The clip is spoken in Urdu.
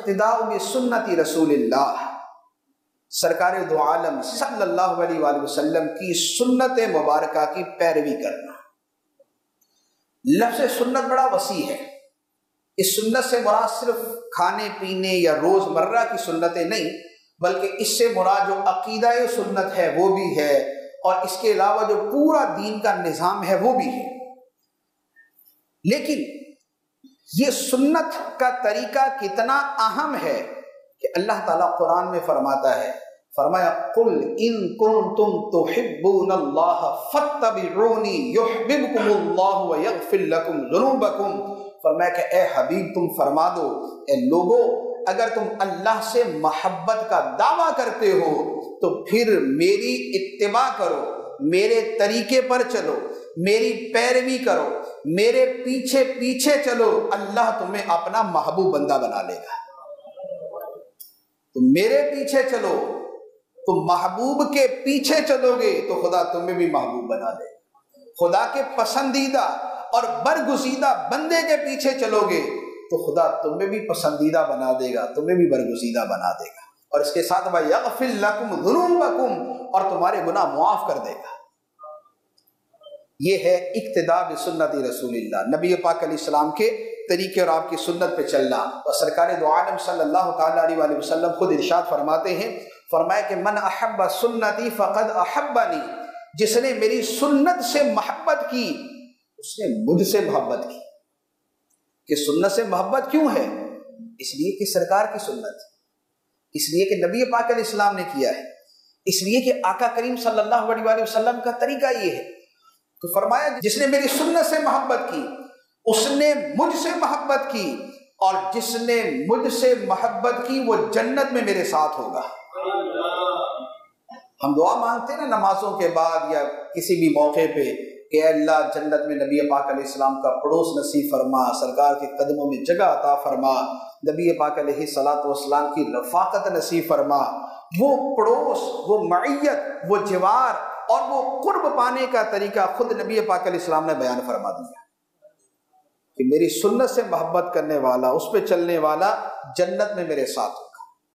الاقتداء بسنت رسول اللہ، سرکار دو عالم صلی اللہ علیہ وآلہ وسلم کی سنت مبارکہ کی پیروی کرنا۔ لفظ سنت بڑا وسیع ہے، اس سنت سے مراد صرف کھانے پینے یا روز مرہ کی سنتیں نہیں، بلکہ اس سے مراد جو عقیدہ سنت ہے وہ بھی ہے، اور اس کے علاوہ جو پورا دین کا نظام ہے وہ بھی ہے۔ لیکن یہ سنت کا طریقہ کتنا اہم ہے کہ اللہ تعالیٰ قرآن میں فرماتا ہے، فرمایا قل ان کنتم تحبون اللہ فاتبعونی یحببکم اللہ ویغفر لکم ذنوبکم، فرمایا کہ اے حبیب تم فرما دو، اے لوگو اگر تم اللہ سے محبت کا دعویٰ کرتے ہو تو پھر میری اتباع کرو، میرے طریقے پر چلو، میری پیروی کرو، میرے پیچھے پیچھے چلو، اللہ تمہیں اپنا محبوب بندہ بنا لے گا۔ تم میرے پیچھے چلو، تم محبوب کے پیچھے چلو گے تو خدا تمہیں بھی محبوب بنا لے گا۔ خدا کے پسندیدہ اور برگزیدہ بندے کے پیچھے چلو گے تو خدا تمہیں بھی پسندیدہ بنا دے گا، تمہیں بھی برگزیدہ بنا دے گا، اور اس کے ساتھ وَيَغْفِرْ لَكُمْ ذُنُوبَكُمْ، اور تمہارے گناہ معاف کر دے گا۔ یہ ہے اقتداء بسنت رسول اللہ، نبی پاک علیہ السلام کے طریقے اور آپ کی سنت پہ چلنا۔ اور سرکار دو عالم صلی اللہ تعالیٰ علیہ وآلہ وسلم خود ارشاد فرماتے ہیں، فرمایا کہ من احب سنتی فقد احبنی، جس نے میری سنت سے محبت کی اس نے مجھ سے محبت کی۔ کہ سنت سے محبت کیوں ہے؟ اس لیے کہ سرکار کی سنت، اس لیے کہ نبی پاک علیہ السلام نے کیا ہے، اس لیے کہ آقا کریم صلی اللہ علیہ وآلہ وسلم کا طریقہ یہ ہے۔ تو فرمایا جس نے میری سنت سے محبت کی اس نے مجھ سے محبت کی، اور جس نے مجھ سے محبت کی وہ جنت میں میرے ساتھ ہوگا۔ ہم دعا مانگتے ہیں نا نمازوں کے بعد یا کسی بھی موقع پہ کہ اے اللہ جنت میں نبی پاک علیہ السلام کا پڑوس نصیب فرما، سرکار کے قدموں میں جگہ عطا فرما، نبی پاک علیہ الصلوۃ والسلام کی رفاقت نصیب فرما۔ وہ پڑوس، وہ معیت، وہ جوار اور وہ قرب پانے کا طریقہ خود نبی پاک علیہ السلام نے بیان فرما دیا کہ میری سنت سے محبت کرنے والا، اس پہ چلنے والا جنت میں میرے ساتھ ہو۔